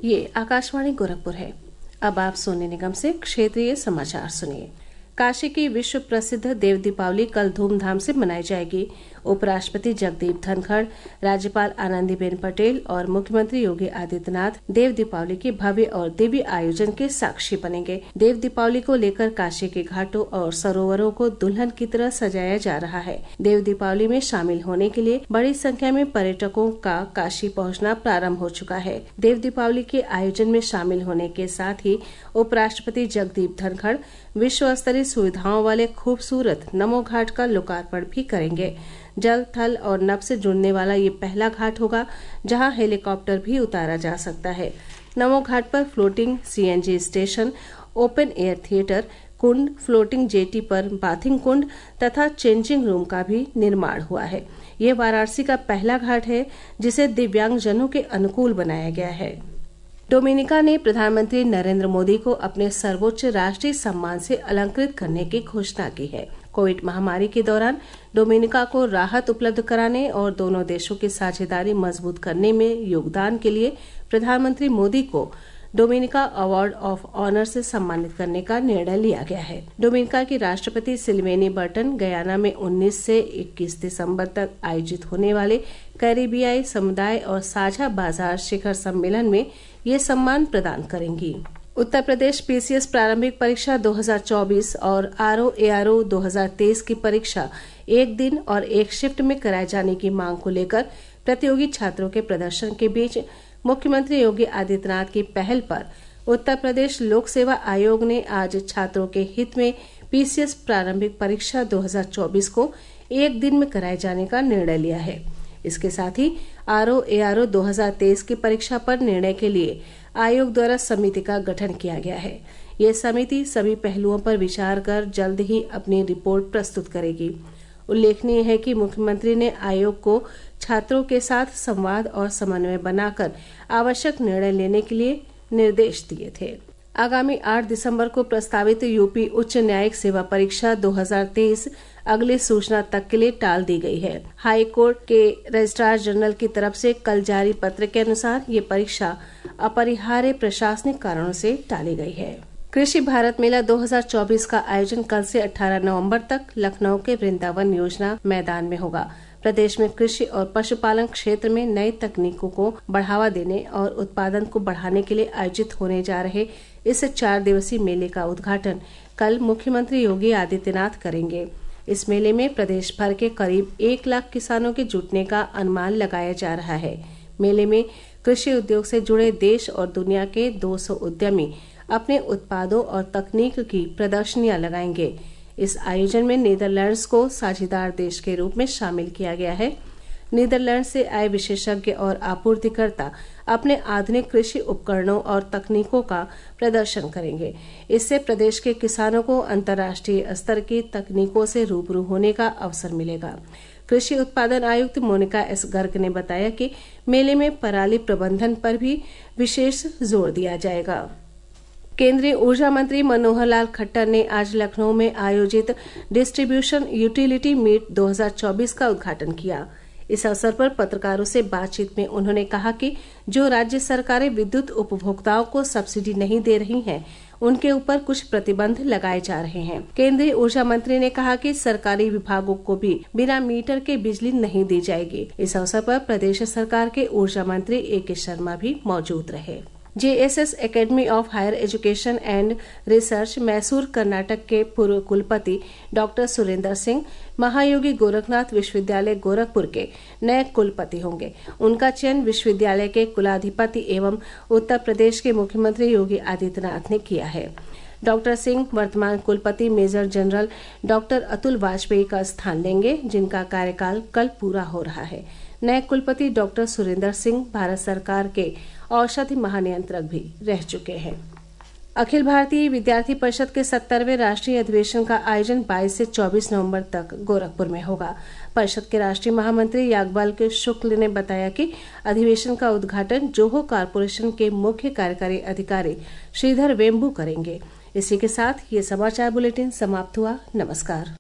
ये आकाशवाणी गोरखपुर है। अब आप सोने निगम से क्षेत्रीय समाचार सुनिए। काशी की विश्व प्रसिद्ध देव दीपावली कल धूमधाम से मनाई जाएगी। उपराष्ट्रपति जगदीप धनखड़, राज्यपाल आनंदीबेन पटेल और मुख्यमंत्री योगी आदित्यनाथ देव दीपावली के भव्य और दिव्य आयोजन के साक्षी बनेंगे। देव दीपावली को लेकर काशी के घाटों और सरोवरों को दुल्हन की तरह सजाया जा रहा है। देव दीपावली में शामिल होने के लिए बड़ी संख्या में पर्यटकों का काशी पहुंचना प्रारंभ हो चुका है। देव दीपावली के आयोजन में शामिल होने के साथ ही उपराष्ट्रपति जगदीप धनखड़ विश्व स्तरीय सुविधाओं वाले खूबसूरत नमो घाट का लोकार्पण भी करेंगे। जल, थल और नभ से जुड़ने वाला ये पहला घाट होगा जहां हेलीकॉप्टर भी उतारा जा सकता है। नमो घाट पर floating CNG station, open air theatre, कुंड, फ्लोटिंग जेटी पर बाथिंग कुंड तथा चेंजिंग रूम का भी निर्माण हुआ है। ये वाराणसी का पहला घाट है जिसे दिव्यांगजनों के अनुकूल बनाया गया है। डोमिनिका ने प्रधानमंत्री नरेंद्र मोदी को अपने सर्वोच्च राष्ट्रीय सम्मान से अलंकृत करने की घोषणा की है। कोविड महामारी के दौरान डोमिनिका को राहत उपलब्ध कराने और दोनों देशों की साझेदारी मजबूत करने में योगदान के लिए प्रधानमंत्री मोदी को डोमिनिका अवार्ड ऑफ ऑनर से सम्मानित करने का निर्णय लिया गया है। डोमिनिका की राष्ट्रपति सिल्वेनी बर्टन गयाना में 19 से 21 दिसंबर तक आयोजित होने वाले कैरिबियाई समुदाय और साझा बाजार शिखर सम्मेलन में ये सम्मान प्रदान करेंगी। उत्तर प्रदेश पीसीएस प्रारंभिक परीक्षा 2024 और आरओ-एआरओ 2023 की परीक्षा एक दिन और एक शिफ्ट में कराए जाने की मांग को लेकर प्रतियोगी छात्रों के प्रदर्शन के बीच मुख्यमंत्री योगी आदित्यनाथ की पहल पर उत्तर प्रदेश लोक सेवा आयोग ने आज छात्रों के हित में पीसीएस प्रारंभिक परीक्षा 2024 को एक दिन में कराए जाने का निर्णय लिया है। इसके साथ ही आरओ-एआरओ 2023 की परीक्षा पर निर्णय के लिए आयोग द्वारा समिति का गठन किया गया है। ये समिति सभी पहलुओं पर विचार कर जल्द ही अपनी रिपोर्ट प्रस्तुत करेगी। उल्लेखनीय है कि मुख्यमंत्री ने आयोग को छात्रों के साथ संवाद और समन्वय बनाकर आवश्यक निर्णय लेने के लिए निर्देश दिए थे। आगामी 8 दिसंबर को प्रस्तावित यूपी उच्च न्यायिक सेवा परीक्षा 2023 अगली सूचना तक के लिए टाल दी गई है। हाई कोर्ट के रजिस्ट्रार जनरल की तरफ से कल जारी पत्र के अनुसार ये परीक्षा अपरिहार्य प्रशासनिक कारणों से टाली गई है। कृषि भारत मेला 2024 का आयोजन कल से 18 नवंबर तक लखनऊ के वृंदावन योजना मैदान में होगा। प्रदेश में कृषि और पशुपालन क्षेत्र में नई तकनीकों को बढ़ावा देने और उत्पादन को बढ़ाने के लिए आयोजित होने जा रहे इस 4 दिवसीय मेले का उद्घाटन कल मुख्यमंत्री योगी आदित्यनाथ करेंगे। इस मेले में प्रदेश भर के करीब 1 लाख किसानों के जुटने का अनुमान लगाया जा रहा है। मेले में कृषि उद्योग से जुड़े देश और दुनिया के 200 उद्यमी अपने उत्पादों और तकनीक की प्रदर्शनियां लगाएंगे। इस आयोजन में नीदरलैंड्स को साझेदार देश के रूप में शामिल किया गया है। नीदरलैंड से आए विशेषज्ञ और आपूर्तिकर्ता अपने आधुनिक कृषि उपकरणों और तकनीकों का प्रदर्शन करेंगे। इससे प्रदेश के किसानों को अंतर्राष्ट्रीय स्तर की तकनीकों से रूबरू होने का अवसर मिलेगा। कृषि उत्पादन आयुक्त मोनिका एस गर्ग ने बताया कि मेले में पराली प्रबंधन पर भी विशेष जोर दिया जाएगा। केंद्रीय ऊर्जा मंत्री मनोहर लाल खट्टर ने आज लखनऊ में आयोजित डिस्ट्रीब्यूशन यूटिलिटी मीट 2024 का उद्घाटन किया। इस अवसर पर पत्रकारों से बातचीत में उन्होंने कहा कि जो राज्य सरकारें विद्युत उपभोक्ताओं को सब्सिडी नहीं दे रही हैं, उनके ऊपर कुछ प्रतिबंध लगाए जा रहे हैं। केंद्रीय ऊर्जा मंत्री ने कहा कि सरकारी विभागों को भी बिना मीटर के बिजली नहीं दी जाएगी। इस अवसर पर प्रदेश सरकार के ऊर्जा मंत्री ए.के. शर्मा भी मौजूद रहे। JSS academy of higher education and research Mysore Karnataka के पूर्व कुलपति डॉक्टर सुरेंद्र सिंह महायोगी गोरखनाथ विश्वविद्यालय गोरखपुर के नए कुलपति होंगे। उनका चयन विश्वविद्यालय के कुलाधिपति एवं उत्तर प्रदेश के मुख्यमंत्री योगी आदित्यनाथ ने किया है। डॉक्टर सिंह वर्तमान कुलपति major general doctor Atul Vajpayee का स्थान लेंगे, जिनका कार्यकाल कल पूरा हो रहा है। नए कुलपति डॉक्टर सुरेंद्र सिंह भारत सरकार के औषधि महानियंत्रक भी रह चुके हैं। अखिल भारतीय विद्यार्थी परिषद के 70वें राष्ट्रीय अधिवेशन का आयोजन 22 से 24 नवंबर तक गोरखपुर में होगा। परिषद के राष्ट्रीय महामंत्री याज्ञवल्क्य के शुक्ल ने बताया कि अधिवेशन का उद्घाटन जोहो कॉरपोरेशन के मुख्य कार्यकारी अधिकारी श्रीधर वेम्बू करेंगे। इसी के साथ ये समाचार बुलेटिन समाप्त हुआ। नमस्कार।